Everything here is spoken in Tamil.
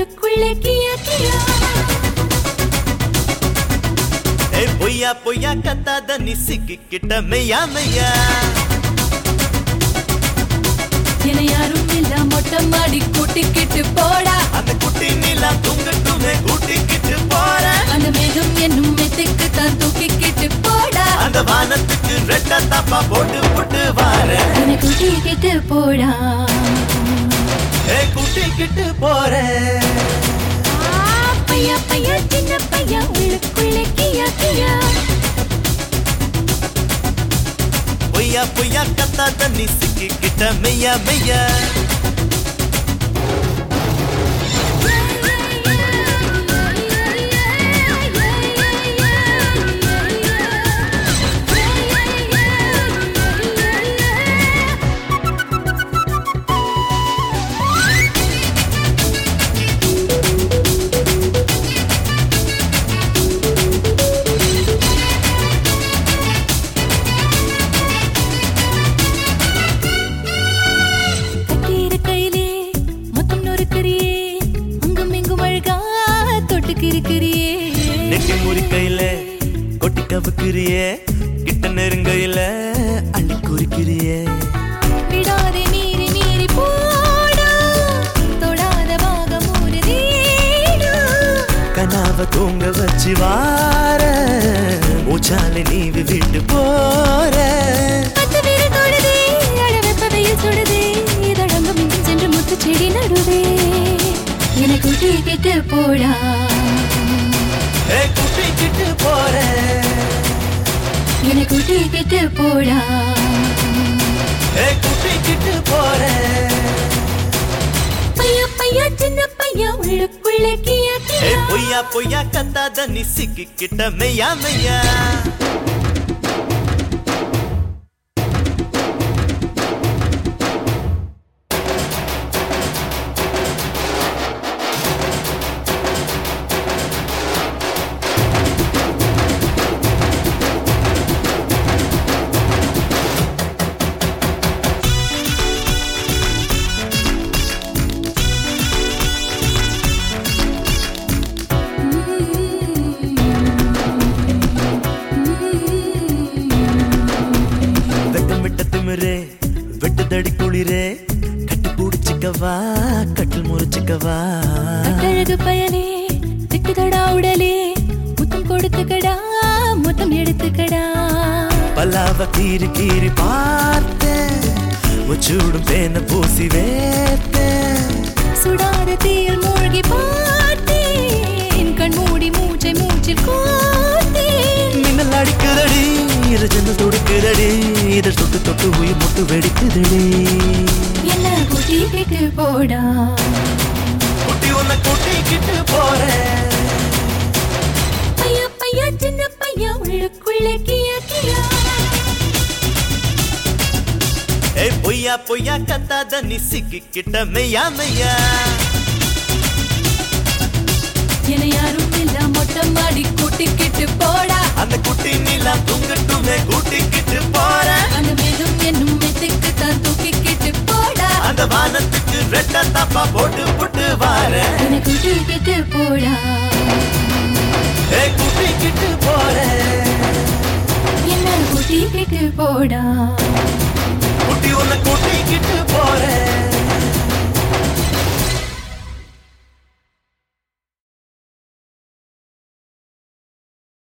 உள்ளுக்குள்ளே கியா கியா ஏ பொய்யா பொய்யா கத்தாத நீ சிக்கிக்கிட்ட மெய்யா மெய்யா என யாரும் இல்ல மொட்டை மாடி கூட்டிக்கிட்டு போடா அந்த குட்டி நீலா தூங்கட்டுமே கூட்டிக்கிட்டு போற அந்த மேகம் என்னும் மெத்துக்கு தான் தூக்கிக்கிட்டு போடா அந்த வானத்துக்கு ரெட்ட தாப்பா போட்டு போட்டு வார என கூட்டிக்கிட்டு போடா ஏ கூட்டிக்கிட்டு போற பையா பையா சின்ன பையா உள்ளுக்குள்ளே கியா கியா பொய்யா பொய்யா கத்தாத நீ சிக்கிக்கிட்ட மெய்யா மெய்யா நெட்டி முறி கையில கொட்டி கவுக்கிறியே கிட்ட நெருங்கையில அள்ளி குறிக்கிறியே விடாதே நீரி நீரி போடா தொடாத பாகம் ஊறுதேடா கனாவ தூங்க வச்சு வார மூச்சால நீ விட்டு போற பத்து பேரு தொடுதே அட வெப்பதையில் சுடுதே இதழங்கம் இங்கும் சென்று முத்து செடி நடுவே என கூட்டிக்கிட்டு போடா ஏ கூட்டிக்கிட்டு போற என கூட்டிக்கிட்டு போடா ஏ கூட்டிக்கிட்டு போற பையா பையா சின்ன பையா உள்ளுக்குள்ளே கியா ஏ கியா பொய்யா பொய்யா கத்தாத நீ சிக்கிக்கிட்ட மெய்யா மெய்யா வெட்டுதடி குளிரே கட்டி பூடிச்சுக்கவா கட்டில் முறிச்சுக்கவா கட்டழகு பயலே திட்டுதடா உடலே முத்தம் கொடுத்துக்கடா முத்தம் எடுத்துக்கடா பல்லாவ கீறி கீறி பார்த்தேன் முச்சூடும் தேன பூசி வேத்தேன் சுடாத தீயில் மூழ்கி பார்த்தேன் கண் மூடி மூச்சை மூச்சில் கோத்தேன் மின்னல் அடிக்குதடி இரு ஜன்னல் துடிக்குதடி இதழ் தொட்டு தொட்டு உயிர் முட்டு வெடிக்குதடி என்ன கூட்டிக்கிட்டு போடா குட்டி உன்னை கூட்டிக்கிட்டு போறேன் பையா பையா சின்ன பையா உள்ளுக்குள்ளே கியா கியா ஏ பொய்யா பொய்யா கத்தாத நீ சிக்கிக்கிட்ட மெய்யா மெய்யா என யாரும் இல்ல மொட்டை மாடி கூட்டிக்கிட்டு போடா அந்த குட்டி நீலா தூங்கட்டுமே கூட்டிக்கிட்டு போற அந்த மேகம் என்னும் மெத்துக்கு தான் தூக்கிக்கிட்டு போடா அந்த வானத்துக்கு ரெட்ட தாப்பா போட்டு போட்டு வார என கூட்டிக்கிட்டு போடா ஏ கூட்டிக்கிட்டு போற என்ன கூட்டிக்கிட்டு போடா